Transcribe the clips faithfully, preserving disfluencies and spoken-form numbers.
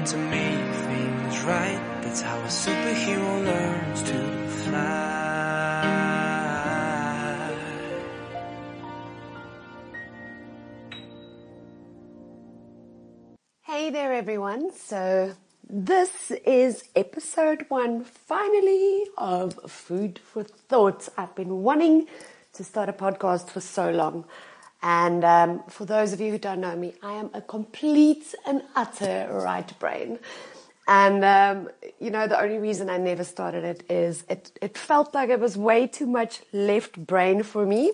learn to make things right. That's how a superhero learns to fly. Hey there everyone, so this is episode one finally of Food for Thought. I've been wanting to start a podcast for so long, and um, for those of you who don't know me, I am a complete and utter right brain. And um, you know, the only reason I never started it is it, it felt like it was way too much left brain for me.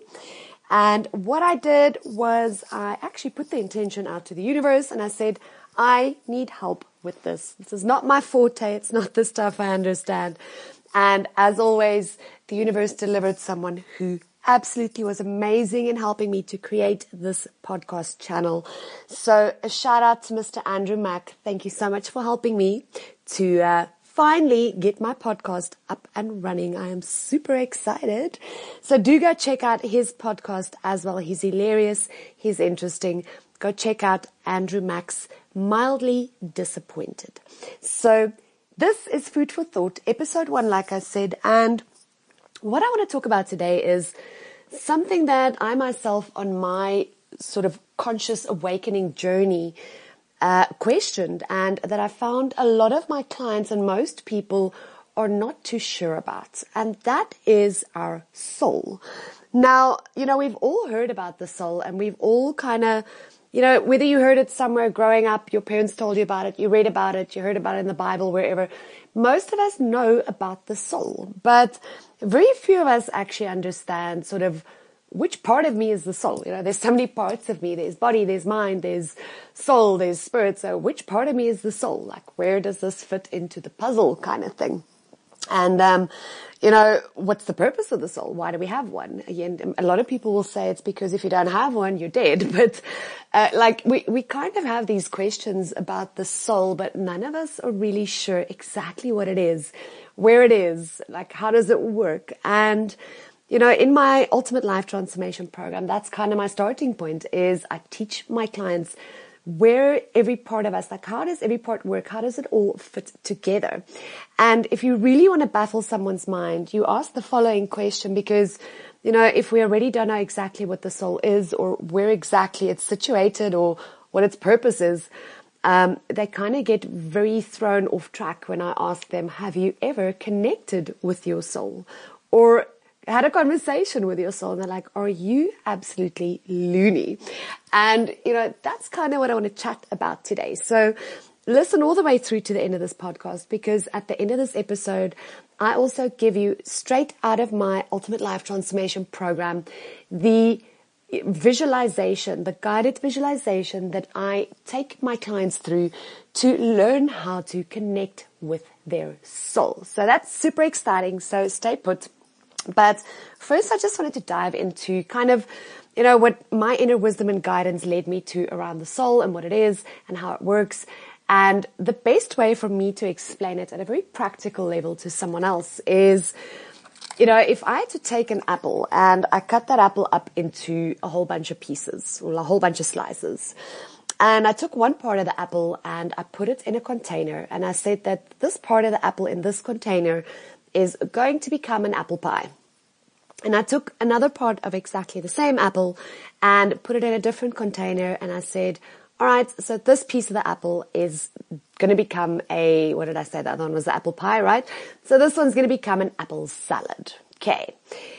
And what I did was I actually put the intention out to the universe and I said, I need help with this. This is not my forte. It's not the stuff I understand. And as always, the universe delivered someone who absolutely was amazing in helping me to create this podcast channel. So a shout out to Mister Andrew Mack. Thank you so much for helping me to uh, finally get my podcast up and running. I am super excited. So do go check out his podcast as well. He's hilarious. He's interesting. Go check out Andrew Mack's Mildly Disappointed. So this is Food for Thought, episode one, like I said. And what I want to talk about today is something that I myself on my sort of conscious awakening journey uh, questioned, and that I found a lot of my clients and most people are not too sure about. And that is our soul. Now, you know, we've all heard about the soul, and we've all kind of, you know, whether you heard it somewhere growing up, your parents told you about it, you read about it, you heard about it in the Bible, wherever, most of us know about the soul, but very few of us actually understand sort of which part of me is the soul. You know, there's so many parts of me. There's body, there's mind, there's soul, there's spirit. So which part of me is the soul? Like, where does this fit into the puzzle kind of thing? And, um, you know, what's the purpose of the soul? Why do we have one? Again, a lot of people will say it's because if you don't have one, you're dead. But, uh, like, we, we kind of have these questions about the soul, but none of us are really sure exactly what it is, where it is, like, how does it work? And, you know, in my Ultimate Life Transformation program, that's kind of my starting point, is I teach my clients where every part of us, like how does every part work? How does it all fit together? And if you really want to baffle someone's mind, you ask the following question, because, you know, if we already don't know exactly what the soul is or where exactly it's situated or what its purpose is, um, they kind of get very thrown off track when I ask them, have you ever connected with your soul? Or had a conversation with your soul? And they're like, are you absolutely loony? And, you know, that's kind of what I want to chat about today. So listen all the way through to the end of this podcast, because at the end of this episode, I also give you, straight out of my Ultimate Life Transformation program, the visualization, the guided visualization that I take my clients through to learn how to connect with their soul. So that's super exciting. So stay put. But first, I just wanted to dive into kind of, you know, what my inner wisdom and guidance led me to around the soul and what it is and how it works. And the best way for me to explain it at a very practical level to someone else is, you know, if I had to take an apple and I cut that apple up into a whole bunch of pieces or a whole bunch of slices, and I took one part of the apple and I put it in a container, and I said that this part of the apple in this container is going to become an apple pie. And I took another part of exactly the same apple and put it in a different container, and I said, all right, so this piece of the apple is going to become a, what did I say? The other one was the apple pie, right? So this one's going to become an apple salad. Okay.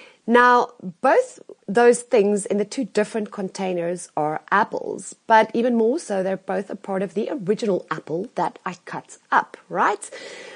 Now, both those things in the two different containers are apples, but even more so, they're both a part of the original apple that I cut up, right?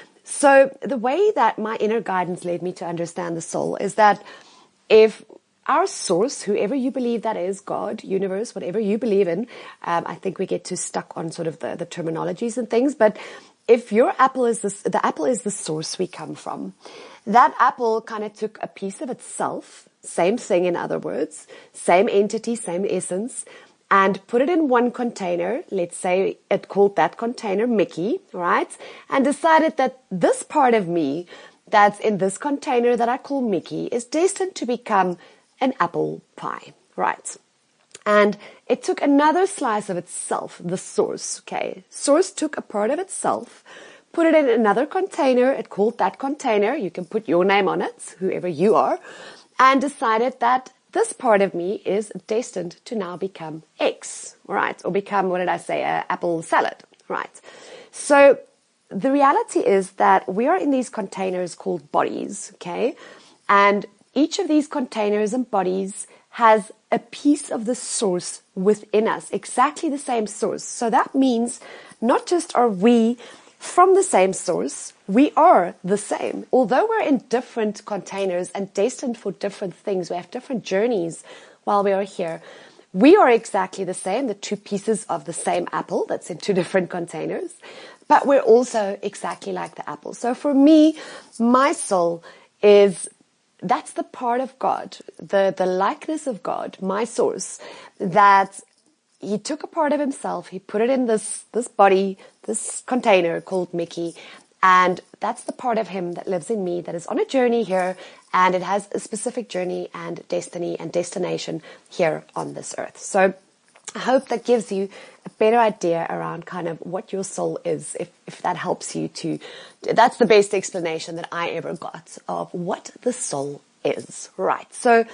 So the way that my inner guidance led me to understand the soul is that if our source, whoever you believe that is, God, universe, whatever you believe in, um, I think we get too stuck on sort of the, the terminologies and things, but if your apple is this, the apple is the source we come from, that apple kind of took a piece of itself, same thing in other words, same entity, same essence, and put it in one container. Let's say it called that container Mickey, right? And decided that this part of me that's in this container that I call Mickey is destined to become an apple pie, right? And it took another slice of itself, the source, okay? Source took a part of itself, put it in another container. It called that container. You can put your name on it, whoever you are, and decided that this part of me is destined to now become X, right? Or become, what did I say, a apple salad, right? So the reality is that we are in these containers called bodies, okay? And each of these containers and bodies has a piece of the source within us, exactly the same source. So that means not just are we from the same source, we are the same. Although we're in different containers and destined for different things, we have different journeys while we are here. We are exactly the same, the two pieces of the same apple that's in two different containers, but we're also exactly like the apple. So for me, my soul is, that's the part of God, the, the likeness of God, my source, that he took a part of himself, he put it in this, this body, this container called Mickey, and that's the part of him that lives in me, that is on a journey here, and it has a specific journey and destiny and destination here on this earth. So I hope that gives you a better idea around kind of what your soul is, if, if that helps you to, that's the best explanation that I ever got of what the soul is, right? So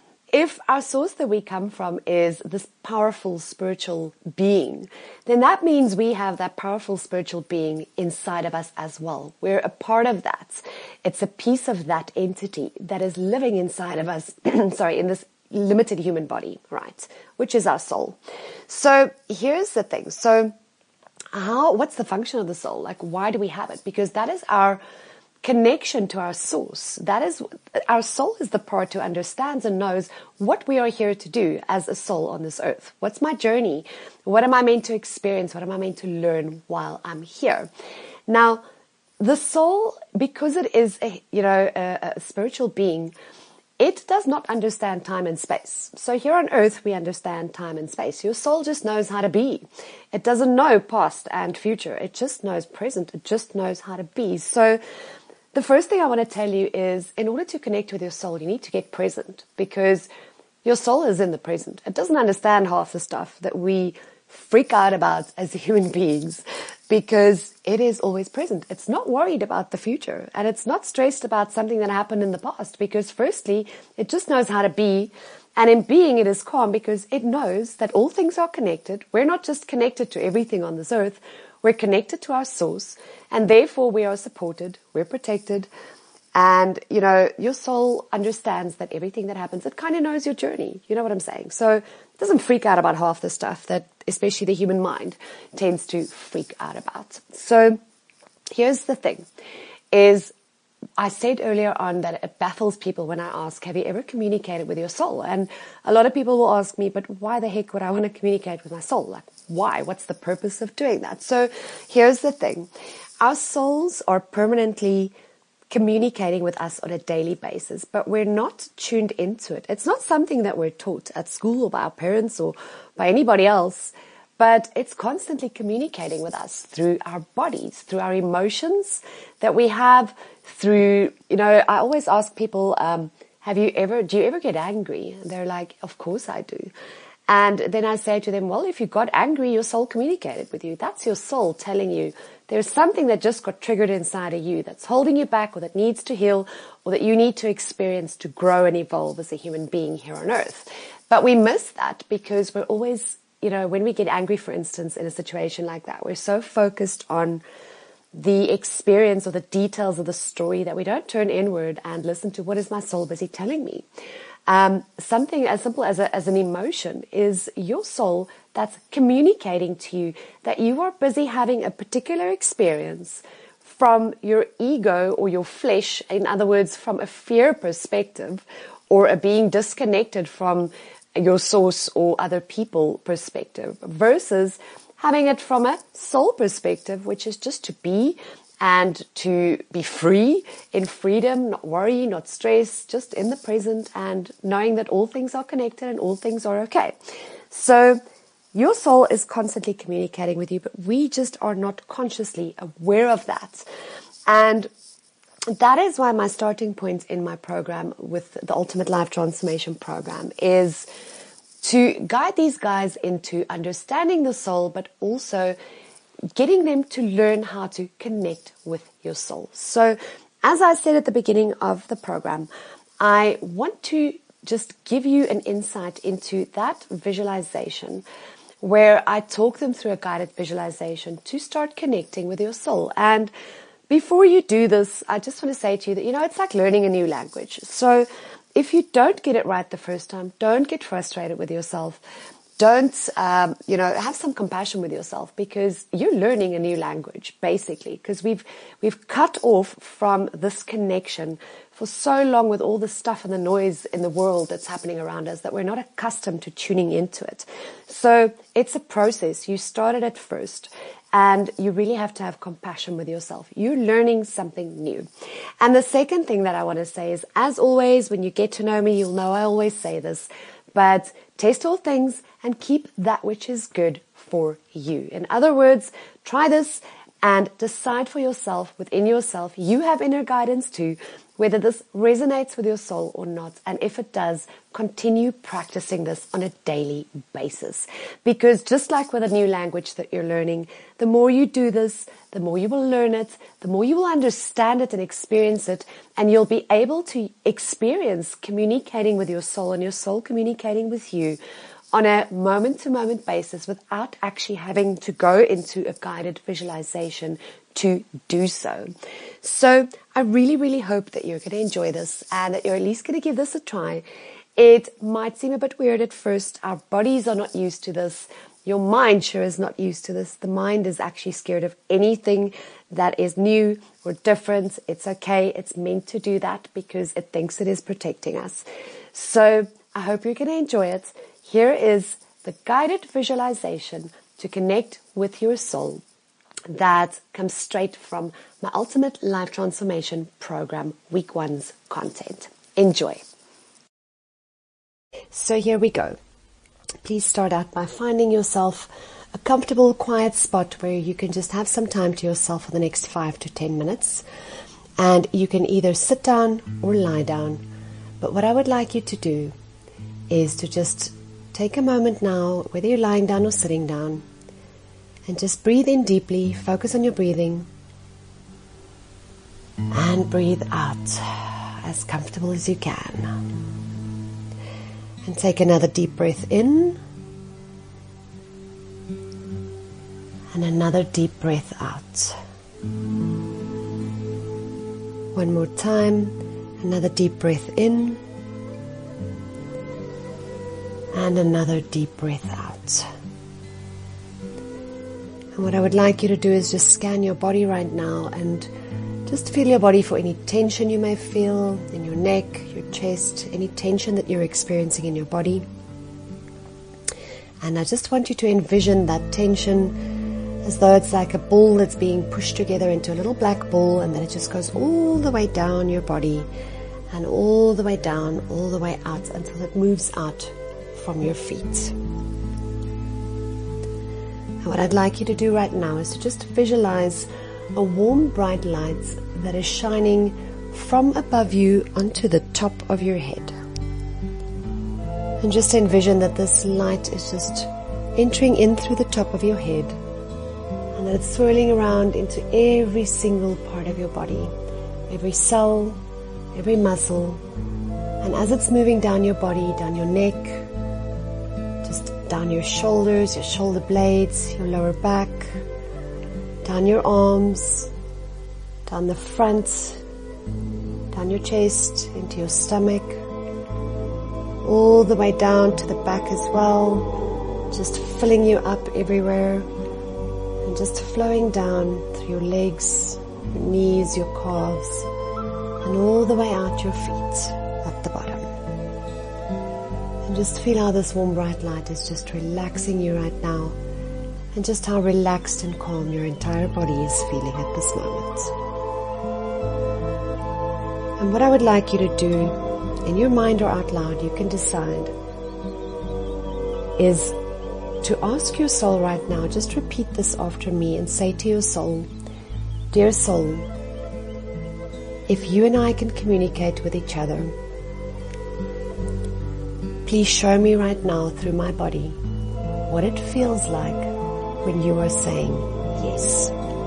if our source that we come from is this powerful spiritual being, then that means we have that powerful spiritual being inside of us as well. We're a part of that. It's a piece of that entity that is living inside of us, sorry, in this limited human body, right? Which is our soul. So here's the thing. So how, what's the function of the soul? Like, why do we have it? Because that is our connection to our source. That is, our soul is the part who understands and knows what we are here to do as a soul on this earth. What's my journey? What am I meant to experience? What am I meant to learn while I'm here? Now, the soul, because it is a, you know, a, a spiritual being, it does not understand time and space. So here on earth, we understand time and space. Your soul just knows how to be. It doesn't know past and future. It just knows present. It just knows how to be. So the first thing I want to tell you is, in order to connect with your soul, you need to get present, because your soul is in the present. It doesn't understand half the stuff that we freak out about as human beings, because it is always present. It's not worried about the future, and it's not stressed about something that happened in the past, because firstly, it just knows how to be. And in being, it is calm because it knows that all things are connected. We're not just connected to everything on this earth. We're connected to our source, and therefore we are supported, we're protected, and, you know, your soul understands that everything that happens, it kind of knows your journey. You know what I'm saying? So it doesn't freak out about half the stuff that especially the human mind tends to freak out about. So here's the thing, is I said earlier on that it baffles people when I ask, have you ever communicated with your soul? And a lot of people will ask me, but why the heck would I want to communicate with my soul? Like, why? What's the purpose of doing that? So here's the thing. Our souls are permanently communicating with us on a daily basis, but we're not tuned into it. It's not something that we're taught at school or by our parents or by anybody else, but it's constantly communicating with us through our bodies, through our emotions that we have, through, you know, I always ask people, um, have you ever, do you ever get angry? And they're like, of course I do. And then I say to them, well, if you got angry, your soul communicated with you. That's your soul telling you there's something that just got triggered inside of you that's holding you back, or that needs to heal, or that you need to experience to grow and evolve as a human being here on earth. But we miss that because we're always, you know, when we get angry, for instance, in a situation like that, we're so focused on the experience or the details of the story that we don't turn inward and listen to, what is my soul busy telling me? Um, something as simple as a, as an emotion is your soul that's communicating to you that you are busy having a particular experience from your ego or your flesh, in other words, from a fear perspective, or a being disconnected from your source or other people perspective, versus having it from a soul perspective, which is just to be and to be free, in freedom, not worry, not stress, just in the present, and knowing that all things are connected and all things are okay. So your soul is constantly communicating with you, but we just are not consciously aware of that. And that is why my starting point in my program with the Ultimate Life Transformation Program is to guide these guys into understanding the soul, but also getting them to learn how to connect with your soul. So, as I said at the beginning of the program, I want to just give you an insight into that visualization where I talk them through a guided visualization to start connecting with your soul. And before you do this, I just want to say to you that, you know, it's like learning a new language. So if you don't get it right the first time, don't get frustrated with yourself. Don't, um, you know, have some compassion with yourself, because you're learning a new language, basically, because we've, we've cut off from this connection for so long with all the stuff and the noise in the world that's happening around us that we're not accustomed to tuning into it. So it's a process. You started at first, and you really have to have compassion with yourself. You're learning something new. And the second thing that I want to say is, as always, when you get to know me, you'll know I always say this, but test all things and keep that which is good for you. In other words, try this and decide for yourself, within yourself, you have inner guidance too, whether this resonates with your soul or not. And if it does, continue practicing this on a daily basis. Because just like with a new language that you're learning, the more you do this, the more you will learn it, the more you will understand it and experience it, and you'll be able to experience communicating with your soul and your soul communicating with you on a moment-to-moment basis without actually having to go into a guided visualization to do so. So I really, really hope that you're going to enjoy this and that you're at least going to give this a try. It might seem a bit weird at first. Our bodies are not used to this. Your mind sure is not used to this. The mind is actually scared of anything that is new or different. It's okay. It's meant to do that because it thinks it is protecting us. So I hope you're going to enjoy it. Here is the guided visualization to connect with your soul that comes straight from my Ultimate Life Transformation Program, Week One's content. Enjoy. So here we go. Please start out by finding yourself a comfortable, quiet spot where you can just have some time to yourself for the next five to ten minutes. And you can either sit down or lie down. But what I would like you to do is to just take a moment now, whether you're lying down or sitting down, and just breathe in deeply, focus on your breathing, and breathe out as comfortable as you can. And take another deep breath in, and another deep breath out. One more time, another deep breath in, and another deep breath out. And what I would like you to do is just scan your body right now and just feel your body for any tension you may feel in your neck, your chest, any tension that you're experiencing in your body. And I just want you to envision that tension as though it's like a ball that's being pushed together into a little black ball, and then it just goes all the way down your body and all the way down, all the way out until it moves out from your feet. And what I'd like you to do right now is to just visualize a warm, bright light that is shining from above you onto the top of your head. And just envision that this light is just entering in through the top of your head, and that it's swirling around into every single part of your body, every cell, every muscle. And as it's moving down your body, down your neck, just down your shoulders, your shoulder blades, your lower back, down your arms, down the front, down your chest, into your stomach, all the way down to the back as well, just filling you up everywhere, and just flowing down through your legs, your knees, your calves, and all the way out your feet at the bottom. And just feel how this warm bright light is just relaxing you right now, and just how relaxed and calm your entire body is feeling at this moment. And what I would like you to do, in your mind or out loud, you can decide, is to ask your soul right now, just repeat this after me and say to your soul, "Dear soul, if you and I can communicate with each other, please show me right now through my body what it feels like when you are saying yes.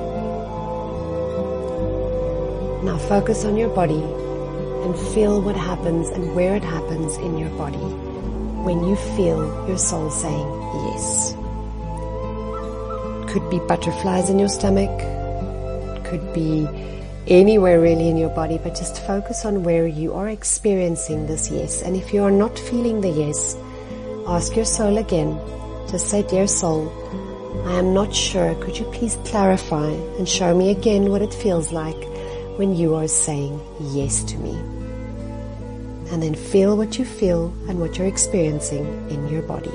Now focus on your body and feel what happens and where it happens in your body when you feel your soul saying yes. It could be butterflies in your stomach, it could be anywhere really in your body, but just focus on where you are experiencing this yes. And if you are not feeling the yes, ask your soul again. Just say, dear soul, I am not sure. Could you please clarify and show me again what it feels like when you are saying yes to me? And then feel what you feel and what you're experiencing in your body.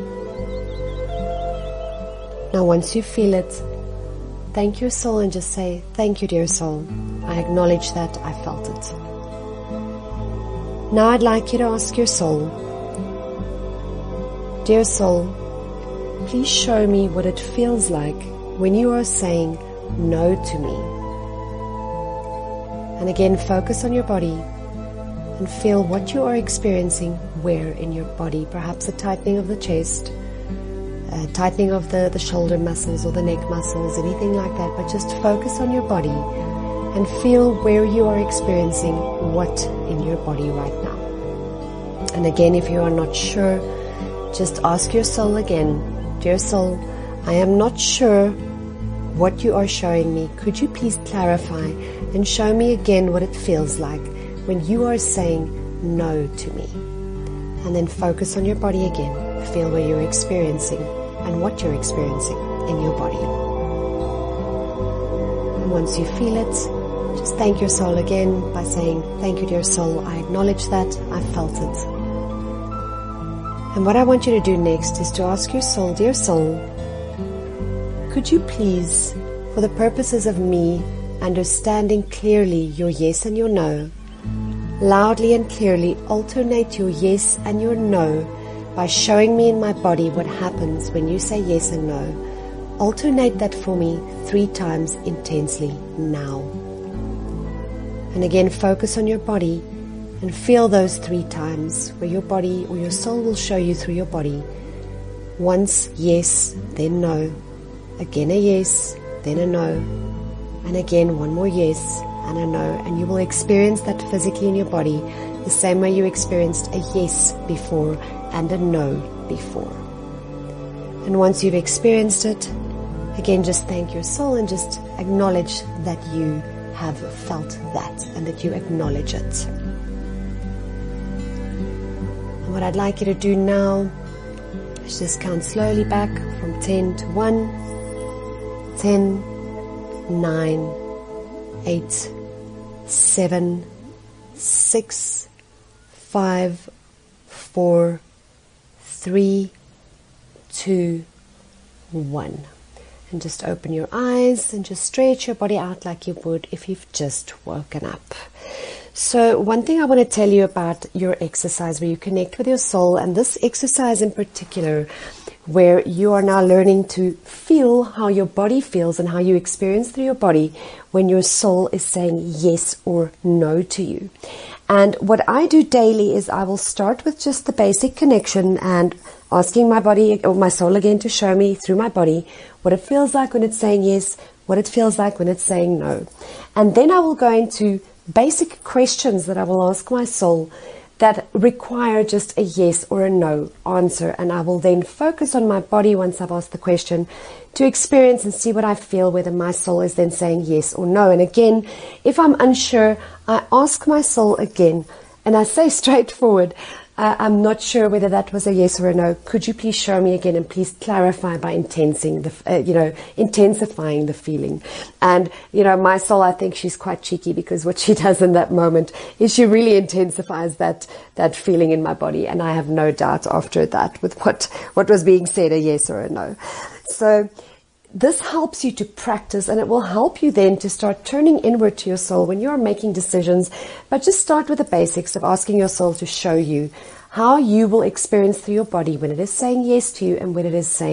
Now once you feel it, thank your soul and just say, thank you, dear soul. I acknowledge that I felt it. Now I'd like you to ask your soul, dear soul, please show me what it feels like when you are saying no to me. And again, focus on your body and feel what you are experiencing where in your body. Perhaps a tightening of the chest, a tightening of the, the shoulder muscles or the neck muscles, anything like that. But just focus on your body and feel where you are experiencing what in your body right now. And again, if you are not sure, just ask your soul again, dear soul, I am not sure what you are showing me. Could you please clarify and show me again what it feels like when you are saying no to me? And then focus on your body again. Feel where you're experiencing and what you're experiencing in your body. And once you feel it, just thank your soul again by saying, thank you, dear soul. I acknowledge that. I felt it. And what I want you to do next is to ask your soul, dear soul, could you please, for the purposes of me understanding clearly your yes and your no, loudly and clearly alternate your yes and your no by showing me in my body what happens when you say yes and no. Alternate that for me three times intensely now. And again, focus on your body and feel those three times where your body or your soul will show you through your body. Once yes, then no. Again a yes, then a no. And again one more yes and a no. And you will experience that physically in your body the same way you experienced a yes before and a no before. And once you've experienced it, again just thank your soul and just acknowledge that you have felt that and that you acknowledge it. And what I'd like you to do now is just count slowly back from ten to one, ten, nine, eight, seven, six, five, four, three, two, one. And just open your eyes and just stretch your body out like you would if you've just woken up. So one thing I want to tell you about your exercise where you connect with your soul, and this exercise in particular where you are now learning to feel how your body feels and how you experience through your body when your soul is saying yes or no to you. And what I do daily is I will start with just the basic connection and asking my body or my soul again to show me through my body what it feels like when it's saying yes, what it feels like when it's saying no. And then I will go into basic questions that I will ask my soul that require just a yes or a no answer. And I will then focus on my body once I've asked the question to experience and see what I feel, whether my soul is then saying yes or no. And again, if I'm unsure, I ask my soul again and I say straightforward, Uh, I'm not sure whether that was a yes or a no. Could you please show me again and please clarify by intensing the, uh, you know, intensifying the feeling. And, you know, my soul, I think she's quite cheeky because what she does in that moment is she really intensifies that, that feeling in my body. And I have no doubt after that with what, what was being said, a yes or a no. So this helps you to practice, and it will help you then to start turning inward to your soul when you're making decisions. But just start with the basics of asking your soul to show you how you will experience through your body when it is saying yes to you and when it is saying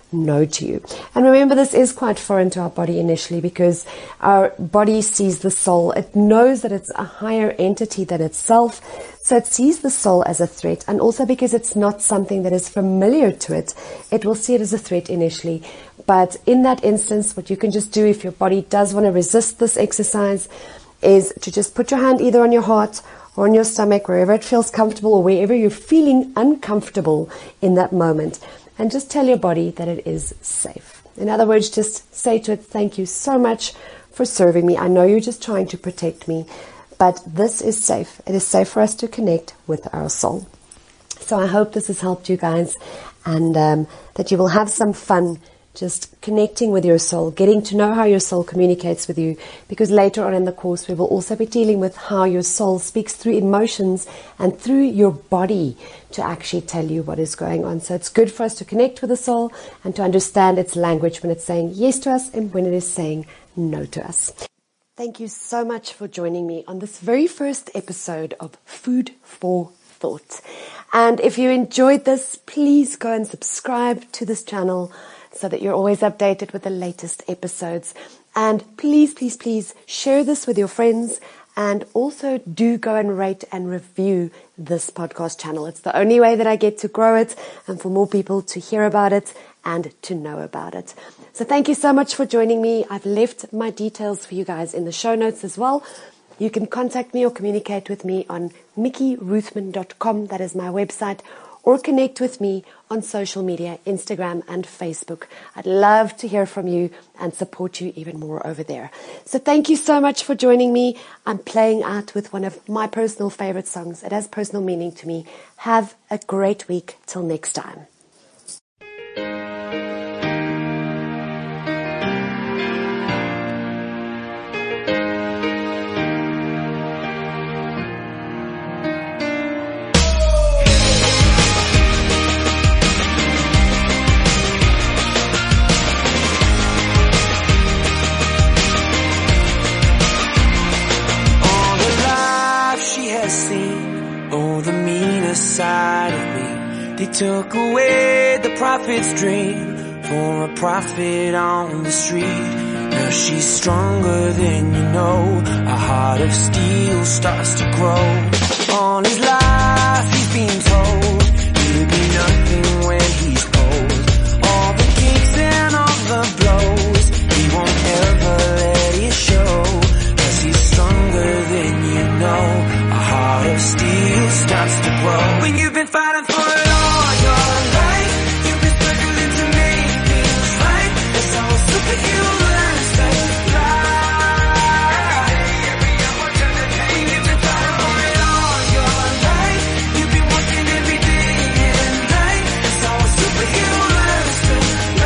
no to you. And remember, this is quite foreign to our body initially because our body sees the soul. It knows that it's a higher entity than itself, so it sees the soul as a threat. And also because it's not something that is familiar to it, it will see it as a threat initially. But in that instance, what you can just do if your body does want to resist this exercise is to just put your hand either on your heart or on your stomach, wherever it feels comfortable or wherever you're feeling uncomfortable in that moment. And just tell your body that it is safe. In other words, just say to it, thank you so much for serving me. I know you're just trying to protect me, but this is safe. It is safe for us to connect with our soul. So I hope this has helped you guys, and um, that you will have some fun just connecting with your soul, getting to know how your soul communicates with you, because later on in the course we will also be dealing with how your soul speaks through emotions and through your body to actually tell you what is going on. So it's good for us to connect with the soul and to understand its language when it's saying yes to us and when it is saying no to us. Thank you so much for joining me on this very first episode of Food for Thought. And if you enjoyed this, please go and subscribe to this channel so that you're always updated with the latest episodes. And please, please, please share this with your friends, and also do go and rate and review this podcast channel. It's the only way that I get to grow it and for more people to hear about it and to know about it. So thank you so much for joining me. I've left my details for you guys in the show notes as well. You can contact me or communicate with me on mickey ruthman dot com. That is my website. Or connect with me on social media, Instagram and Facebook. I'd love to hear from you and support you even more over there. So thank you so much for joining me. I'm playing out with one of my personal favorite songs. It has personal meaning to me. Have a great week. Till next time. Side of me, they took away the prophet's dream for a prophet on the street. Now she's stronger than you know. A heart of steel starts to grow. On his life he's been told he'll be nothing when he's old. All the kicks and all the blows, he won't ever let it show, 'cause he's stronger than you know. A heart of steel starts to grow. When you've been fighting for it all your life, you've been struggling to make things right. That's how a superhero learns to fly. When you've been fighting for it all your life, you've been working every day and night. That's how a superhero learns to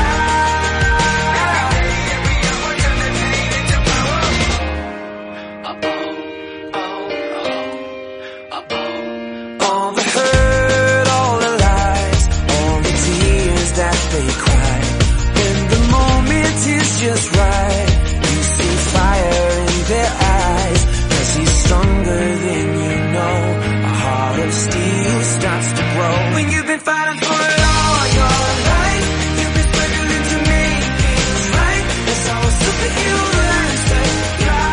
all the hurt, all the lies, all the tears that they cry. When the moment is just right, you see fire in their eyes, 'cause he's stronger than you know. A heart of steel starts to grow. When you've been fighting for it all your life, you've been struggling to make things right. That's how a superhero learns to fly.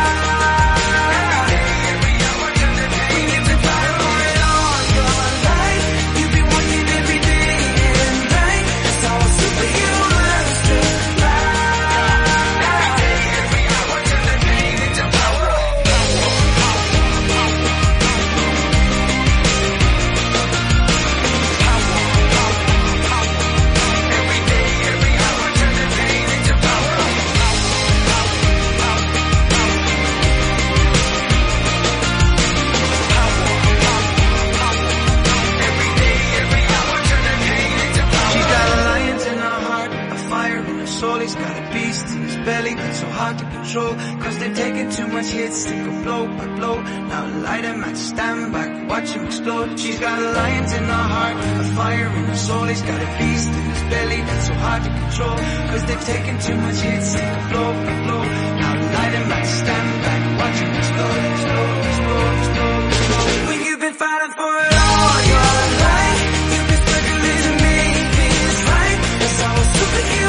Cause they've taken too much hits, they go blow by blow. Now light him and stand back, watch him explode. She's got lions in her heart, a fire in her soul. He's got a beast in his belly that's so hard to control. Cause they've taken too much hits, they go blow by blow. Now light him and stand back, watch him explode, explode, explode, explode, explode. When you've been fighting for it all your life, you've been struggling to make things right. That's how a superhero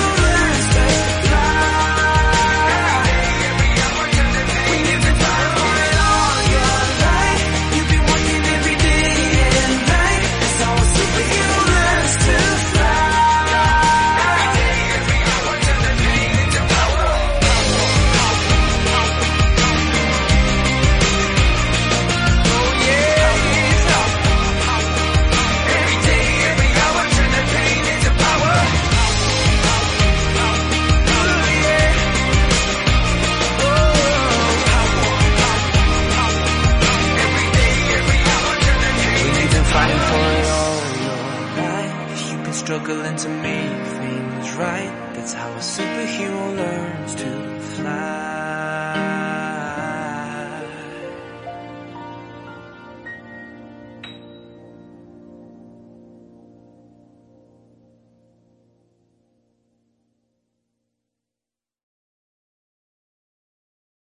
willing to make things right. That's how a superhero learns to fly.